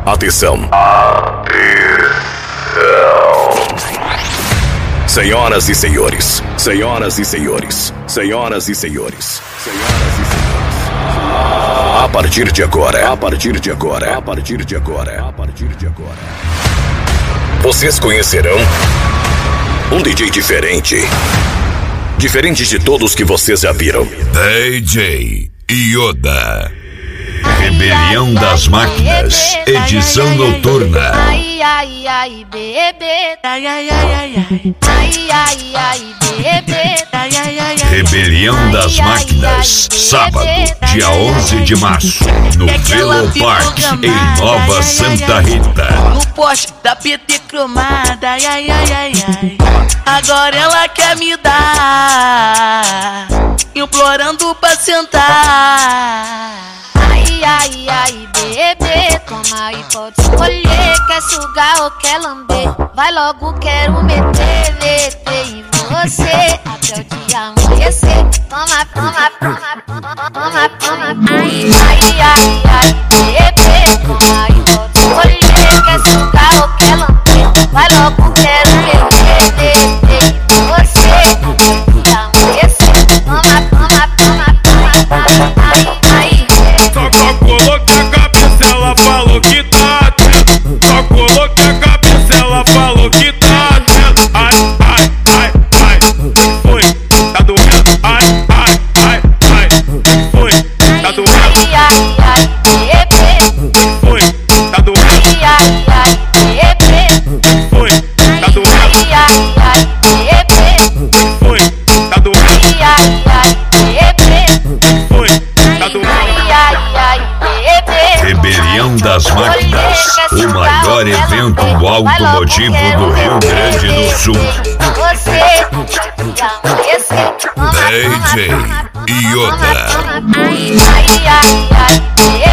Atenção. Senhoras e senhores, senhoras e senhores, senhoras e senhores, senhoras e senhores. A partir de agora, vocês conhecerão um DJ diferente. Diferente de todos que vocês já viram. DJ Yoda. Rebelião das Máquinas, edição noturna. Ai, ai, ai, bebê. Ai, ai, ai, ai. Ai, ai, ai, bebê. Ai, ai, ai, ai. Rebelião das Máquinas, sábado, dia 11 de março, no Velo Park, em Nova Santa Rita. No poste da PT cromada, ai, ai, ai, ai, ai. Agora ela quer me dar, implorando pra sentar. Ai, ai, ai, bebê, toma e pode escolher. Quer sugar ou quer lamber? Vai logo, quero meter em você até o dia amanhecer. Toma, toma, toma, toma, toma, toma. Ai, ai, ai, ai, bebê, toma e pode escolher. Quer sugar ou quer lamber? Vai logo, quero meter em você até o dia amanhecer. Toma, toma, toma, toma, ai, ai. Só coloquei a cabeça, ela falou que tá atento. Só coloquei a cabeça, ela falou que tá atento. Ai, ai, ai, ai, foi, tá doendo. Ai, ai, ai, ai, foi, tá doendo. Ai, ai, ai, bebê. Foi, tá doendo. Ai, ai, ai, bebê. Foi, tá doendo. Ai, ai, ai, bebê. Foi, tá doendo. Ai, ai, ai, bebê. Foi, tá doendo. Ai, ai, ai, bebê. Rebelião das Máquinas, o maior evento automotivo do Rio Grande do Sul. Você, DJ Yoda. ai, ai, ai,